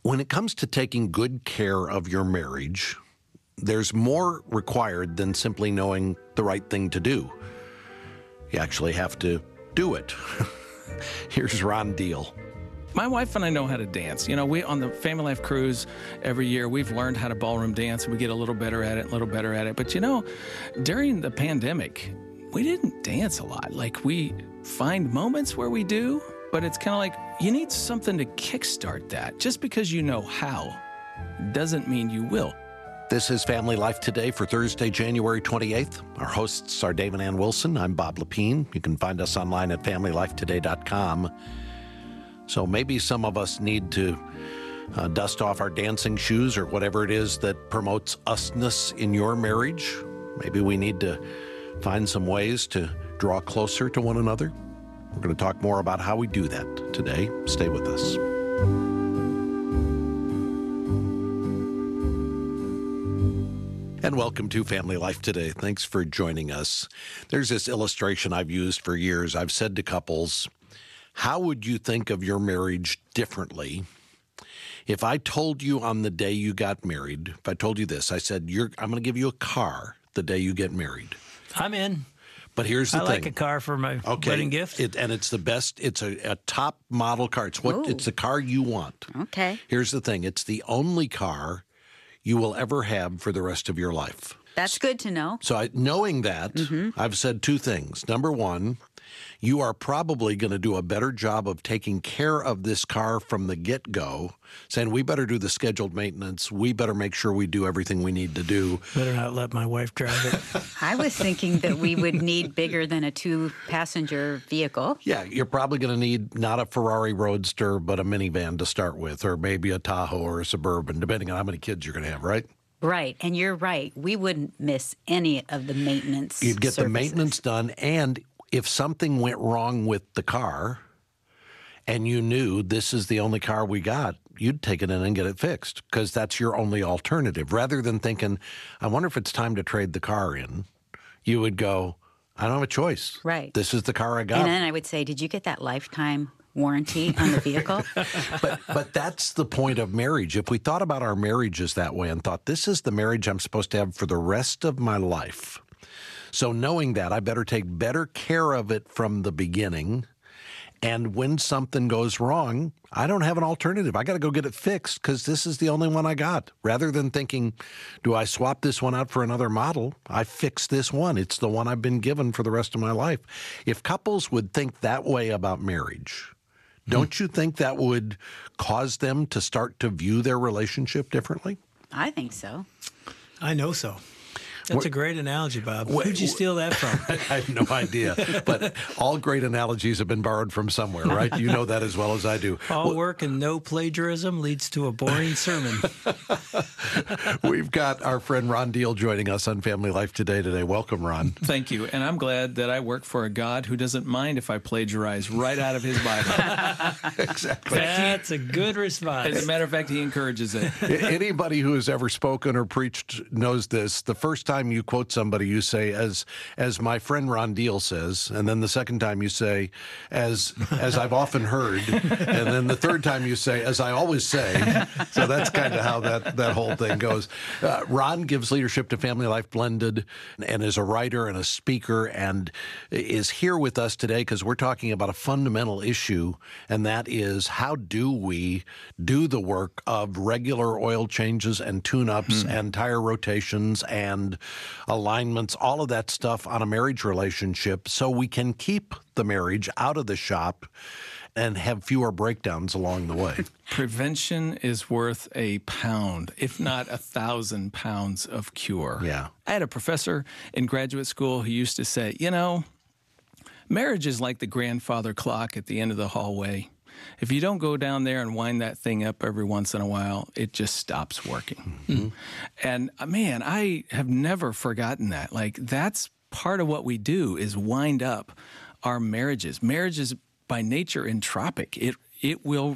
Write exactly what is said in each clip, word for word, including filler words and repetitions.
When it comes to taking good care of your marriage, there's more required than simply knowing the right thing to do. You actually have to do it. Here's Ron Deal. My wife and I know how to dance. You know, we on the Family Life Cruise every year, we've learned how to ballroom dance, and we get a little better at it, a little better at it. But, you know, during the pandemic, we didn't dance a lot. Like, we find moments where we do, but it's kind of like you need something to kickstart that. Just because you know how doesn't mean you will. This is Family Life Today for Thursday, January twenty-eighth. Our hosts are Dave and Ann Wilson. I'm Bob Lepine. You can find us online at family life today dot com. So maybe some of us need to uh, dust off our dancing shoes or whatever it is that promotes usness in your marriage. Maybe we need to find some ways to draw closer to one another. We're going to talk more about how we do that today. Stay with us. And welcome to Family Life Today. Thanks for joining us. There's this illustration I've used for years. I've said to couples, how would you think of your marriage differently if I told you on the day you got married, if I told you this, I said, You're, I'm going to give you a car the day you get married. I'm in. But here's the I thing. I like a car for my okay. wedding gift. It, and it's the best. It's a, a top model car. It's what Ooh. It's the car you want. Okay. Here's the thing. It's the only car you will ever have for the rest of your life. That's good to know. So I, knowing that, mm-hmm. I've said two things. Number one, you are probably going to do a better job of taking care of this car from the get-go, saying we better do the scheduled maintenance. We better make sure we do everything we need to do. Better not let my wife drive it. I was thinking that we would need bigger than a two-passenger vehicle. Yeah, you're probably going to need not a Ferrari Roadster, but a minivan to start with, or maybe a Tahoe or a Suburban, depending on how many kids you're going to have, right? Right, and you're right. We wouldn't miss any of the maintenance You'd get services. the maintenance done, and if something went wrong with the car and you knew this is the only car we got, you'd take it in and get it fixed because that's your only alternative. Rather than thinking, I wonder if it's time to trade the car in, you would go, I don't have a choice. Right. This is the car I got. And then I would say, did you get that lifetime warranty on the vehicle? but but that's the point of marriage. If we thought about our marriages that way and thought, this is the marriage I'm supposed to have for the rest of my life. So knowing that, I better take better care of it from the beginning. And when something goes wrong, I don't have an alternative. I got to go get it fixed because this is the only one I got. Rather than thinking, do I swap this one out for another model? I fix this one. It's the one I've been given for the rest of my life. If couples would think that way about marriage, don't you think that would cause them to start to view their relationship differently? I think so. I know so. That's a great analogy, Bob. Wh- Who'd you steal that from? I have no idea. But all great analogies have been borrowed from somewhere, right? You know that as well as I do. All work and no plagiarism leads to a boring sermon. We've got our friend Ron Deal joining us on Family Life Today today. Welcome, Ron. Thank you. And I'm glad that I work for a God who doesn't mind if I plagiarize right out of his Bible. Exactly. That's a good response. As a matter of fact, he encourages it. Anybody who has ever spoken or preached knows this. The first time you quote somebody, you say, as as my friend Ron Deal says, and then the second time you say, as as I've often heard, and then the third time you say, as I always say. So that's kind of how that, that whole thing goes. Uh, Ron gives leadership to Family Life Blended and is a writer and a speaker and is here with us today because we're talking about a fundamental issue, and that is how do we do the work of regular oil changes and tune-ups hmm. and tire rotations and alignments, all of that stuff on a marriage relationship so we can keep the marriage out of the shop and have fewer breakdowns along the way. Prevention is worth a pound, if not a thousand pounds of cure. Yeah. I had a professor in graduate school who used to say, you know, marriage is like the grandfather clock at the end of the hallway. If you don't go down there and wind that thing up every once in a while, it just stops working. Mm-hmm. And uh, man, I have never forgotten that. Like, that's part of what we do is wind up our marriages. Marriage is by nature entropic. It it will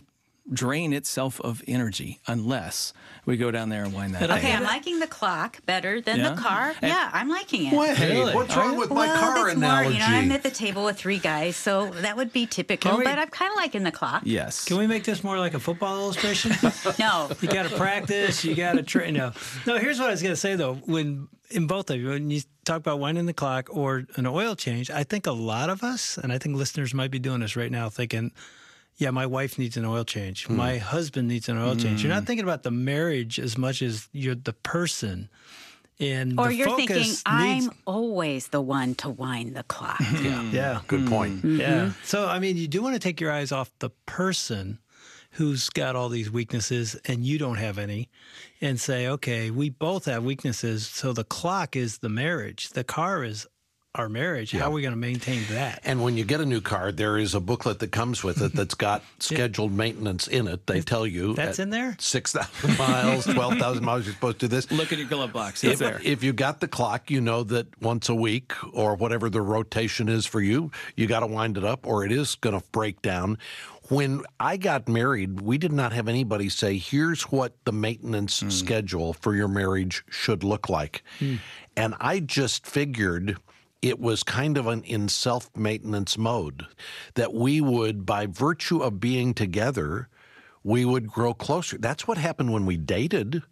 drain itself of energy unless we go down there and wind that Okay, down. I'm liking the clock better than Yeah? the car. And- Yeah, I'm liking it. Wait, Really? what's Are wrong you? with my well, car that's analogy? more, you know, I'm at the table with three guys, so that would be typical, Can we- but I'm kind of liking the clock. Yes. Can we make this more like a football illustration? No. You got to practice. You got to train. No, no. Here's what I was going to say though. When in both of you, when you talk about winding the clock or an oil change, I think a lot of us, and I think listeners might be doing this right now, thinking, "Yeah, my wife needs an oil change. Hmm. My husband needs an oil change." You're not thinking about the marriage as much as you're the person. And Or the you're focus thinking, needs, I'm always the one to wind the clock. Yeah, yeah, good point. yeah. So I mean, you do want to take your eyes off the person who's got all these weaknesses and you don't have any, and say, okay, we both have weaknesses. So the clock is the marriage. The car is our marriage. How are we going to maintain that? And when you get a new car, there is a booklet that comes with it that's got scheduled maintenance in it. They tell you That's at in there? six thousand miles, twelve thousand miles, you're supposed to do this. Look at your glove box. It's If, there. if you got the clock, you know that once a week or whatever the rotation is for you, you got to wind it up or it is going to break down. When I got married, we did not have anybody say, here's what the maintenance Hmm. schedule for your marriage should look like. And I just figured it was kind of an in self-maintenance mode that we would, by virtue of being together, we would grow closer. That's what happened when we dated.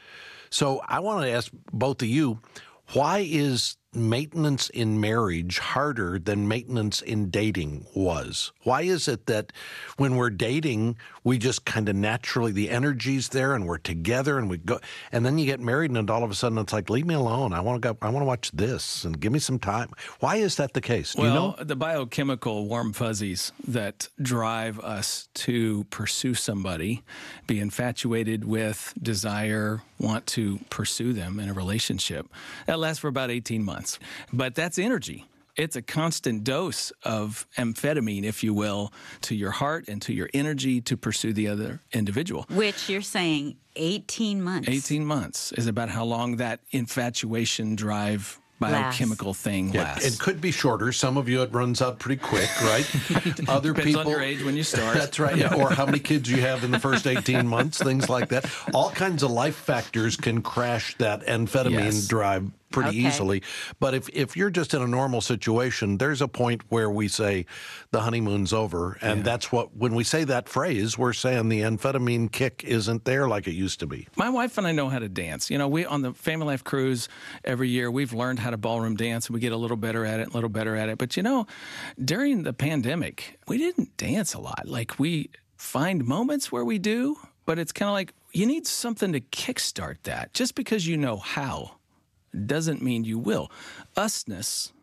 So I want to ask both of you, why is maintenance in marriage harder than maintenance in dating was? Why is it that when we're dating, we just kind of naturally, the energy's there and we're together and we go, and then you get married and all of a sudden it's like, leave me alone. I want to go, I want to watch this and give me some time. Why is that the case? Do well, you know? the biochemical warm fuzzies that drive us to pursue somebody, be infatuated with, desire, want to pursue them in a relationship, that lasts for about eighteen months. But that's energy. It's a constant dose of amphetamine, if you will, to your heart and to your energy to pursue the other individual. Which you're saying eighteen months. eighteen months is about how long that infatuation drive biochemical thing Yeah, lasts. it could be shorter. Some of you, it runs out pretty quick, right? Other Depends people, on your age when you start. That's right. Yeah. Or how many kids you have in the first eighteen months, things like that. All kinds of life factors can crash that amphetamine Yes. drive pretty Okay. easily. But if, if you're just in a normal situation, there's a point where we say the honeymoon's over. And that's what, when we say that phrase, we're saying the amphetamine kick isn't there like it used to be. My wife and I know how to dance. You know, we on the Family Life Cruise every year, we've learned how to ballroom dance and we get a little better at it, a little better at it. But you know, during the pandemic, we didn't dance a lot. Like we find moments where we do, but it's kind of like you need something to kickstart that. Just because you know how doesn't mean you will. Usness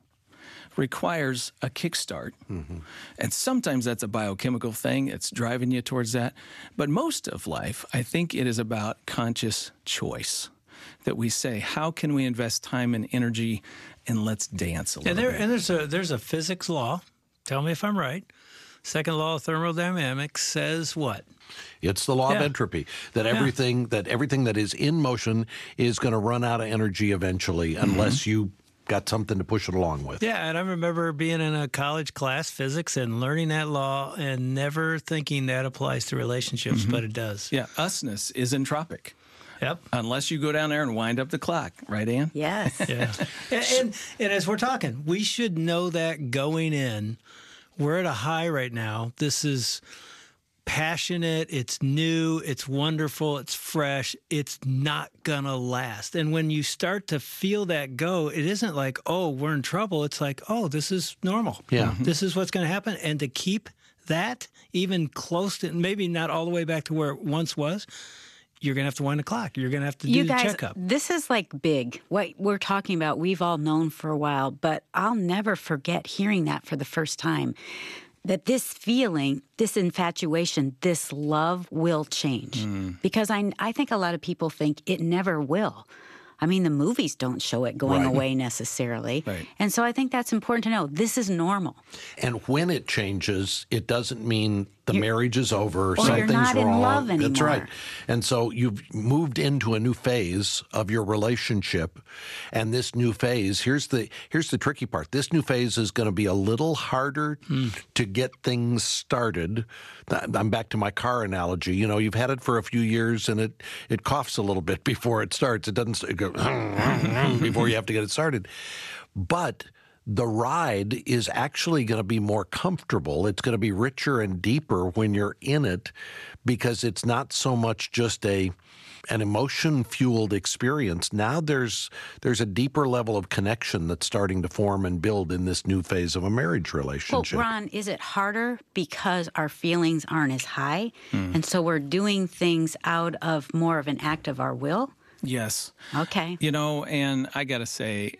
requires a kickstart. Mm-hmm. And sometimes that's a biochemical thing. It's driving you towards that. But most of life, I think it is about conscious choice. That we say, how can we invest time and energy and let's dance a little And, there, bit. and there's a there's a physics law. Tell me if I'm right. Second law of thermodynamics says what? It's the law of Yeah. entropy that everything that everything that is in motion is going to run out of energy eventually, unless you got something to push it along with. Yeah, and I remember being in a college class, physics, and learning that law and never thinking that applies to relationships, but it does. Yeah, usness is entropic. Yep. Unless you go down there and wind up the clock, right, Ann? Yes. Yeah. and, and and as we're talking, we should know that going in. We're at a high right now. This is passionate, it's new, it's wonderful, it's fresh, it's not gonna last. And when you start to feel that go, it isn't like, oh, we're in trouble. It's like, oh, this is normal. Yeah. This is what's gonna happen. And to keep that even close to, maybe not all the way back to where it once was, you're gonna have to wind the clock. You're gonna have to do You the guys, checkup. this is like big. What we're talking about, we've all known for a while, but I'll never forget hearing that for the first time. That this feeling, this infatuation, this love will change. Because I, I think a lot of people think it never will. I mean, the movies don't show it going Right. away necessarily. Right. And so I think that's important to know. This is normal. And when it changes, it doesn't mean the marriage is over, or something's you're not wrong. in love anymore. That's right. And so you've moved into a new phase of your relationship, and this new phase, here's the here's the tricky part. This new phase is going to be a little harder mm. to get things started. I'm back to my car analogy. You know, you've had it for a few years, and it, it coughs a little bit before it starts. It doesn't it go before you have to get it started. But the ride is actually going to be more comfortable. It's going to be richer and deeper when you're in it, because it's not so much just a an emotion-fueled experience. Now there's there's a deeper level of connection that's starting to form and build in this new phase of a marriage relationship. Well, Ron, is it harder because our feelings aren't as high, mm. and so we're doing things out of more of an act of our will? Yes. Okay. You know, and I got to say,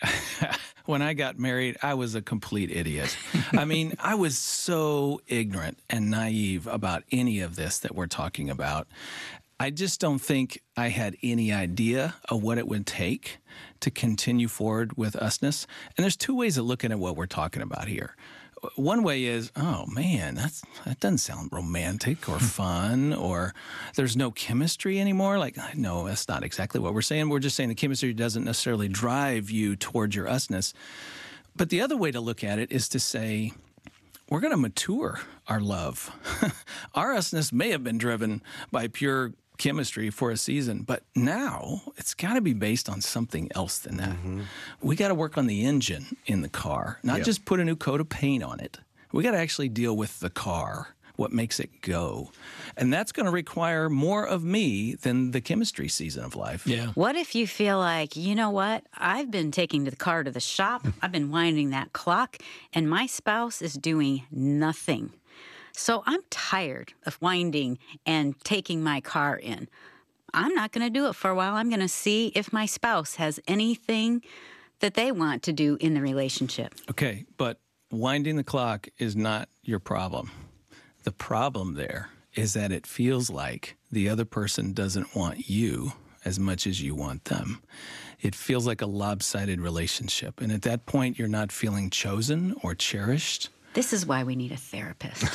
when I got married, I was a complete idiot. I mean, I was so ignorant and naive about any of this that we're talking about. I just don't think I had any idea of what it would take to continue forward with usness. And there's two ways of looking at what we're talking about here. One way is, oh, man, that's, that doesn't sound romantic or fun, or there's no chemistry anymore. Like, no, that's not exactly what we're saying. We're just saying the chemistry doesn't necessarily drive you towards your usness. But the other way to look at it is to say, we're going to mature our love. Our usness may have been driven by pure chemistry for a season, but now it's got to be based on something else than that. Mm-hmm. We got to work on the engine in the car, not yeah. just put a new coat of paint on it. We got to actually deal with the car, what makes it go. And that's going to require more of me than the chemistry season of life. Yeah. What if you feel like, you know what, I've been taking the car to the shop, I've been winding that clock, and my spouse is doing nothing. So I'm tired of winding and taking my car in. I'm not going to do it for a while. I'm going to see if my spouse has anything that they want to do in the relationship. Okay, but winding the clock is not your problem. The problem there is that it feels like the other person doesn't want you as much as you want them. It feels like a lopsided relationship. And at that point, you're not feeling chosen or cherished. This is why we need a therapist.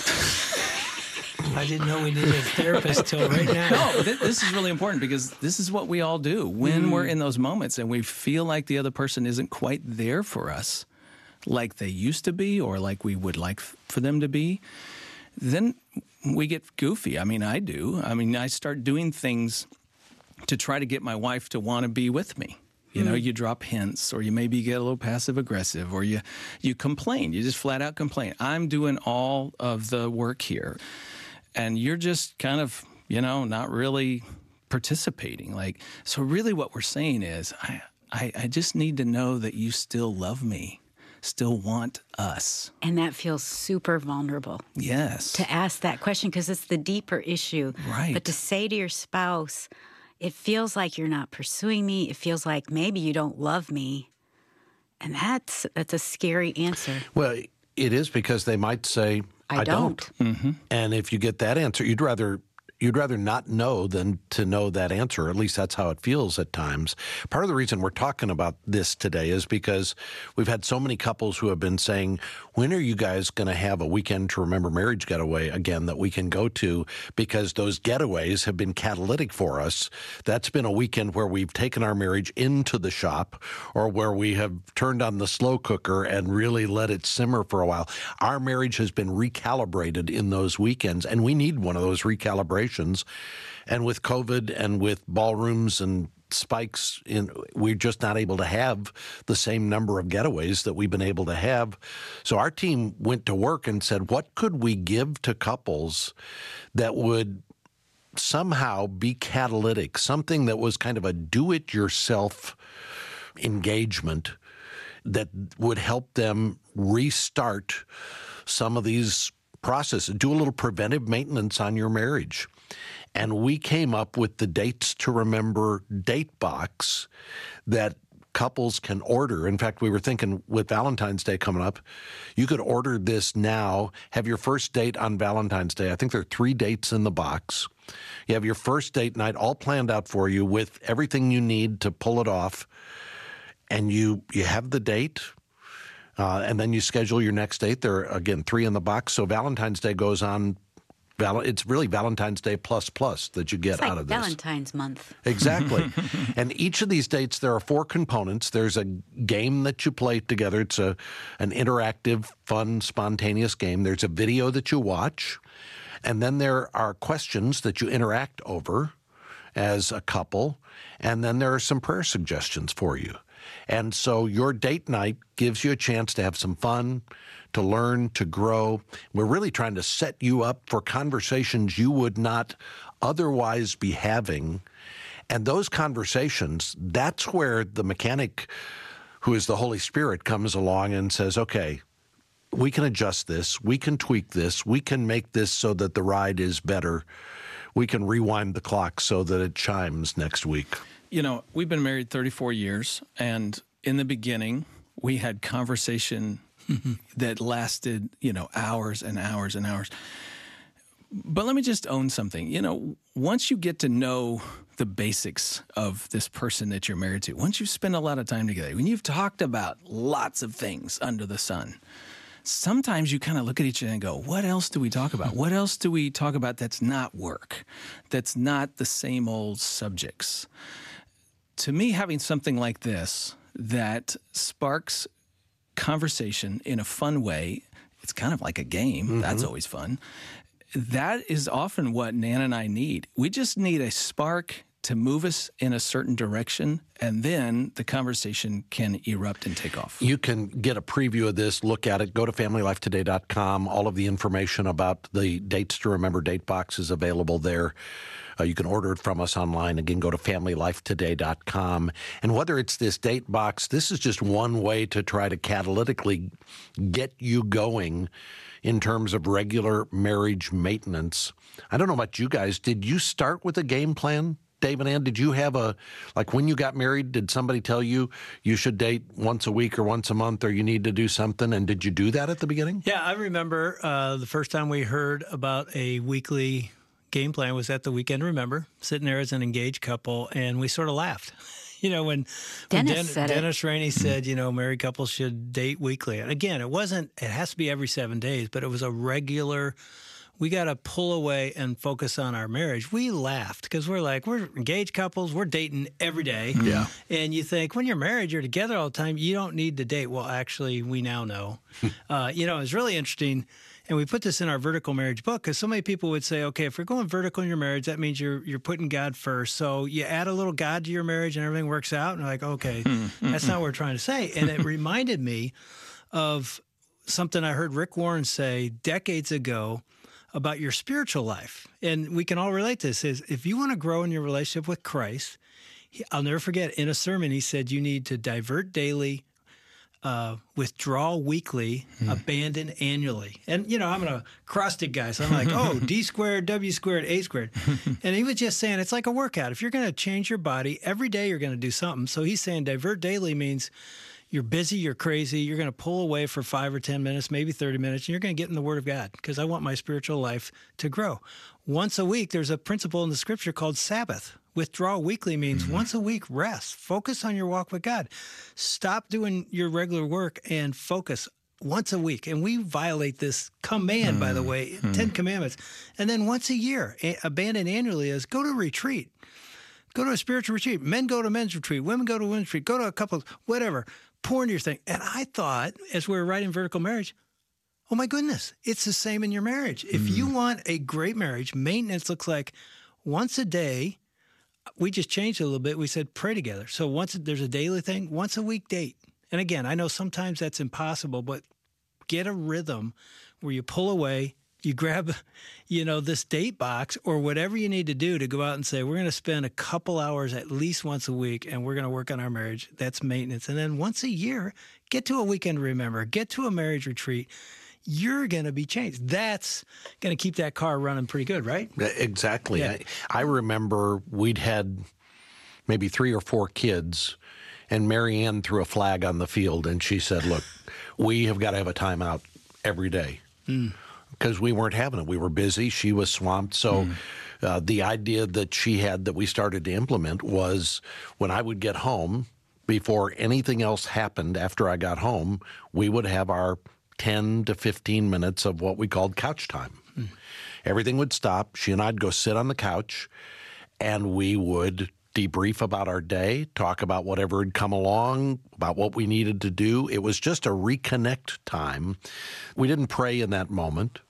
I didn't know we needed a therapist till right now. No, th- this is really important, because this is what we all do. When mm. we're in those moments and we feel like the other person isn't quite there for us, like they used to be or like we would like f- for them to be, then we get goofy. I mean, I do. I mean, I start doing things to try to get my wife to want to be with me. You know, you drop hints, or you maybe get a little passive-aggressive, or you, you complain. You just flat out complain. I'm doing all of the work here, and you're just kind of, you know, not really participating. Like, so really what we're saying is, I, I, I just need to know that you still love me, still want us. And that feels super vulnerable. Yes. To ask that question, because it's the deeper issue. Right. But to say to your spouse, it feels like you're not pursuing me. It feels like maybe you don't love me. And that's that's a scary answer. Well, it is, because they might say, I, I don't. don't. Mm-hmm. And if you get that answer, you'd rather you'd rather not know than to know that answer. At least that's how it feels at times. Part of the reason we're talking about this today is because we've had so many couples who have been saying, when are you guys going to have a Weekend to Remember Marriage getaway again that we can go to? Because those getaways have been catalytic for us. That's been a weekend where we've taken our marriage into the shop, or where we have turned on the slow cooker and really let it simmer for a while. Our marriage has been recalibrated in those weekends, and we need one of those recalibrations. And with COVID and with ballrooms and spikes, in, we're just not able to have the same number of getaways that we've been able to have. So our team went to work and said, what could we give to couples that would somehow be catalytic, something that was kind of a do-it-yourself engagement that would help them restart some of these processes, do a little preventive maintenance on your marriage. And we came up with the Dates to Remember date box that couples can order. In fact, we were thinking with Valentine's Day coming up, you could order this now, have your first date on Valentine's Day. I think there are three dates in the box. You have your first date night all planned out for you with everything you need to pull it off. And you, you have the date. Uh, and then you schedule your next date. There are, again, three in the box. So Valentine's Day goes on Val- it's really Valentine's Day plus plus that you get It's like out of this. Valentine's month. Exactly. And each of these dates, there are four components. There's a game that you play together. It's a an interactive, fun, spontaneous game. There's a video that you watch. And then there are questions that you interact over as a couple. And then there are some prayer suggestions for you. And so your date night gives you a chance to have some fun, to learn, to grow. We're really trying to set you up for conversations you would not otherwise be having. And those conversations, that's where the mechanic, who is the Holy Spirit, comes along and says, okay, we can adjust this, we can tweak this, we can make this so that the ride is better. We can rewind the clock so that it chimes next week. You know, we've been married thirty-four years, and in the beginning, we had conversation that lasted, you know, hours and hours and hours. But let me just own something. You know, once you get to know the basics of this person that you're married to, once you spend a lot of time together, when you've talked about lots of things under the sun, sometimes you kind of look at each other and go, what else do we talk about? What else do we talk about that's not work, that's not the same old subjects? To me, having something like this that sparks conversation in a fun way, it's kind of like a game. Mm-hmm. That's always fun. That is often what Nan and I need. We just need a spark to move us in a certain direction, and then the conversation can erupt and take off. You can get a preview of this, look at it, go to family life today dot com. All of the information about the Dates to Remember date box is available there. Uh, you can order it from us online. Again, go to family life today dot com. And whether it's this date box, this is just one way to try to catalytically get you going in terms of regular marriage maintenance. I don't know about you guys. Did you start with a game plan? Dave and Ann, did you have a, like when you got married, did somebody tell you you should date once a week or once a month or you need to do something? And did you do that at the beginning? Yeah, I remember uh, the first time we heard about a weekly game plan was at the Weekend Remember, sitting there as an engaged couple, and we sort of laughed. You know, when, when Dennis, Den- said Dennis Rainey said, you know, married couples should date weekly. And again, it wasn't, it has to be every seven days, but it was a regular, we got to pull away and focus on our marriage. We laughed because we're like, we're engaged couples, we're dating every day. Yeah. And you think when you're married, you're together all the time, you don't need to date. Well, actually, we now know. uh, you know, it's really interesting. And we put this in our vertical marriage book because so many people would say, okay, if we're going vertical in your marriage, that means you're you're putting God first. So you add a little God to your marriage and everything works out. And we're like, okay, that's not what we're trying to say. And it reminded me of something I heard Rick Warren say decades ago about your spiritual life. And we can all relate to this. Is if you want to grow in your relationship with Christ, he, I'll never forget, in a sermon, he said you need to divert daily, Uh, withdraw weekly, hmm. abandon annually. And, you know, I'm an acrostic guy, so I'm like, oh, D squared, W squared, A squared. And he was just saying it's like a workout. If you're going to change your body, every day you're going to do something. So he's saying divert daily means you're busy, you're crazy, you're going to pull away for five or ten minutes, maybe thirty minutes, and you're going to get in the Word of God because I want my spiritual life to grow. Once a week, there's a principle in the Scripture called Sabbath. Withdraw weekly means mm-hmm. once a week, rest. Focus on your walk with God. Stop doing your regular work and focus once a week. And we violate this command, mm-hmm. by the way, mm-hmm. Ten Commandments. And then once a year, a- abandon annually is go to retreat. Go to a spiritual retreat. Men go to men's retreat. Women go to women's retreat. Go to a couple, whatever. Pour into your thing. And I thought, as we were writing Vertical Marriage, oh my goodness, it's the same in your marriage. If mm-hmm. you want a great marriage, maintenance looks like once a day. We just changed it a little bit. We said pray together. So once there's a daily thing, once a week date. And again, I know sometimes that's impossible, but get a rhythm where you pull away, you grab, you know, this date box or whatever you need to do to go out and say, we're going to spend a couple hours at least once a week and we're going to work on our marriage. That's maintenance. And then once a year, get to a Weekend Remember, get to a marriage retreat. You're going to be changed. That's going to keep that car running pretty good, right? Exactly. Yeah. I, I remember we'd had maybe three or four kids, and Mary Ann threw a flag on the field, and she said, look, we have got to have a timeout every day because mm. we weren't having it. We were busy. She was swamped. So mm. uh, the idea that she had that we started to implement was when I would get home, before anything else happened after I got home, we would have our ten to fifteen minutes of what we called couch time. Mm. everything would stop. She and I'd go sit on the couch, and we would debrief about our day, talk about whatever had come along, about what we needed to do. It was just a reconnect time. We didn't pray in that moment,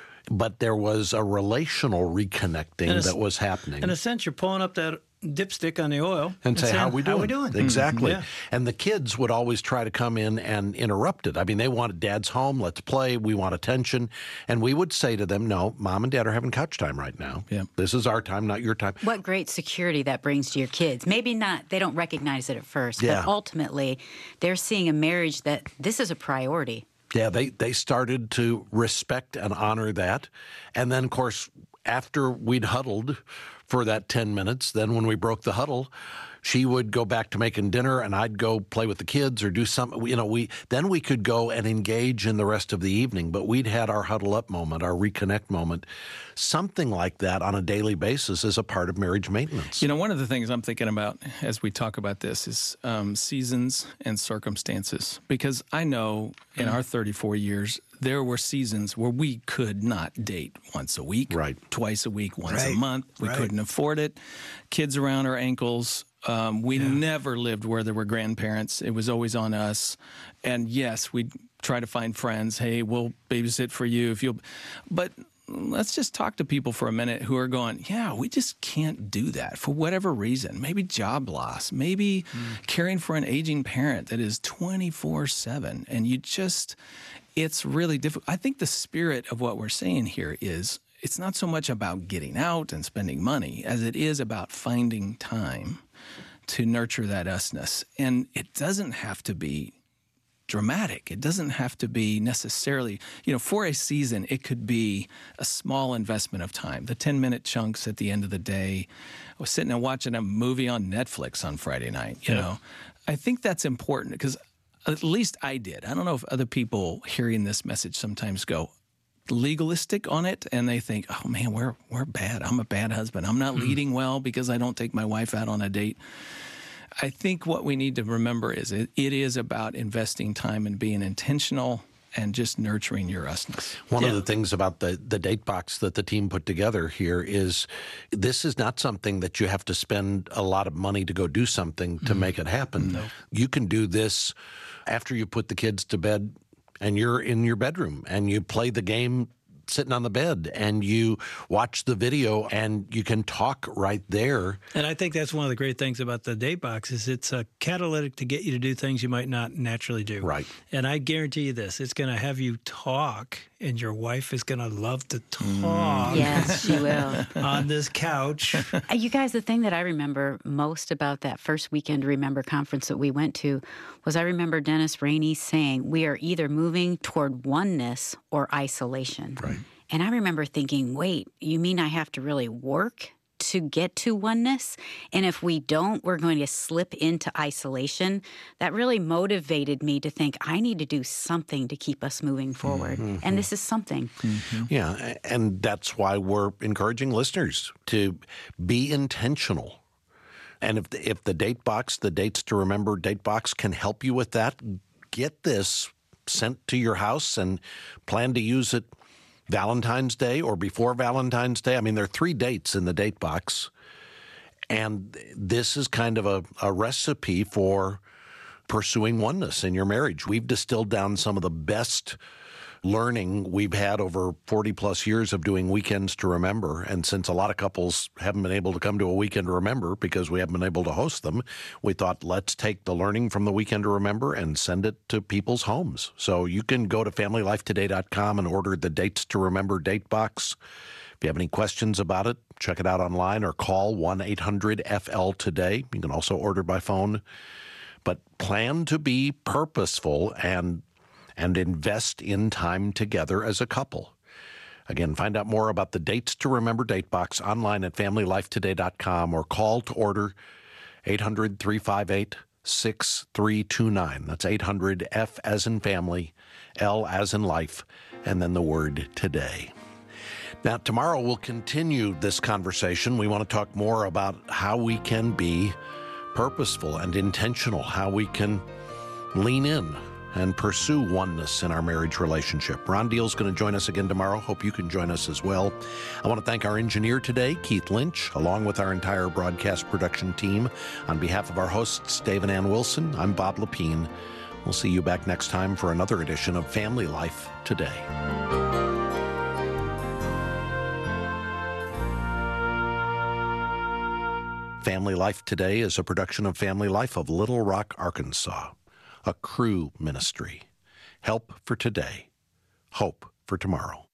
but there was a relational reconnecting that was happening. In a sense, you're pulling up that dipstick on the oil and say, saying, how are we doing? How we doing? Exactly. Mm-hmm. Yeah. And the kids would always try to come in and interrupt it. I mean, they wanted Dad's home. Let's play. We want attention. And we would say to them, no, Mom and Dad are having couch time right now. Yeah. This is our time, not your time. What great security that brings to your kids. Maybe not, they don't recognize it at first, Yeah. but ultimately they're seeing a marriage that this is a priority. Yeah, they, they started to respect and honor that. And then, of course, after we'd huddled for that ten minutes, then when we broke the huddle, she would go back to making dinner and I'd go play with the kids or do something. You know, we then we could go and engage in the rest of the evening. But we'd had our huddle up moment, our reconnect moment. Something like that on a daily basis is a part of marriage maintenance. You know, one of the things I'm thinking about as we talk about this is um, seasons and circumstances. Because I know in our thirty-four years, there were seasons where we could not date once a week, Right. twice a week, once Right. a month. We Right. couldn't afford it. Kids around our ankles. Um, we never lived where there were grandparents. It was always on us. And yes, we'd try to find friends. Hey, we'll babysit for you if you'll. But let's just talk to people for a minute who are going, yeah, we just can't do that for whatever reason. Maybe job loss, maybe mm. caring for an aging parent that is twenty-four seven. And you just, it's really difficult. I think the spirit of what we're saying here is it's not so much about getting out and spending money as it is about finding time to nurture that usness. And it doesn't have to be dramatic. It doesn't have to be necessarily, you know, for a season, it could be a small investment of time. The ten-minute chunks at the end of the day. I was sitting and watching a movie on Netflix on Friday night, you Yeah. know. I think that's important because at least I did. I don't know if other people hearing this message sometimes go legalistic on it and they think, oh, man, we're we're bad. I'm a bad husband. I'm not leading well because I don't take my wife out on a date. I think what we need to remember is it, it is about investing time and being intentional and just nurturing your usness. One Yeah. of the things about the, the date box that the team put together here is this is not something that you have to spend a lot of money to go do something to mm. make it happen. No. You can do this after you put the kids to bed and you're in your bedroom and you play the game sitting on the bed and you watch the video and you can talk right there. And I think that's one of the great things about the date box is it's a catalytic to get you to do things you might not naturally do. Right. And I guarantee you this, it's going to have you talk and your wife is going to love to talk. Yes, she will. On this couch. You guys, the thing that I remember most about that first Weekend to Remember conference that we went to was I remember Dennis Rainey saying, we are either moving toward oneness or isolation. Right. And I remember thinking, wait, you mean I have to really work to get to oneness? And if we don't, we're going to slip into isolation. That really motivated me to think I need to do something to keep us moving forward. Mm-hmm. And this is something. Mm-hmm. Yeah, and that's why we're encouraging listeners to be intentional. And if the, if the date box, the Dates to Remember date box can help you with that, get this sent to your house and plan to use it Valentine's Day or before Valentine's Day. I mean, there are three dates in the date box. And this is kind of a, a recipe for pursuing oneness in your marriage. We've distilled down some of the best learning we've had over forty plus years of doing Weekends to Remember. And since a lot of couples haven't been able to come to a Weekend to Remember because we haven't been able to host them, we thought let's take the learning from the Weekend to Remember and send it to people's homes. So you can go to family life today dot com and order the Dates to Remember date box. If you have any questions about it, check it out online or call one eight hundred F L today. You can also order by phone. But plan to be purposeful and and invest in time together as a couple. Again, find out more about the Dates to Remember date box online at family life today dot com or call to order eight hundred, three five eight, six three two nine. That's eight hundred F as in family, L as in life, and then the word today. Now, tomorrow we'll continue this conversation. We want to talk more about how we can be purposeful and intentional, how we can lean in and pursue oneness in our marriage relationship. Ron Deal's going to join us again tomorrow. Hope you can join us as well. I want to thank our engineer today, Keith Lynch, along with our entire broadcast production team. On behalf of our hosts, Dave and Ann Wilson, I'm Bob Lepine. We'll see you back next time for another edition of Family Life Today. Family Life Today is a production of Family Life of Little Rock, Arkansas, a Cru ministry. Help for today, hope for tomorrow.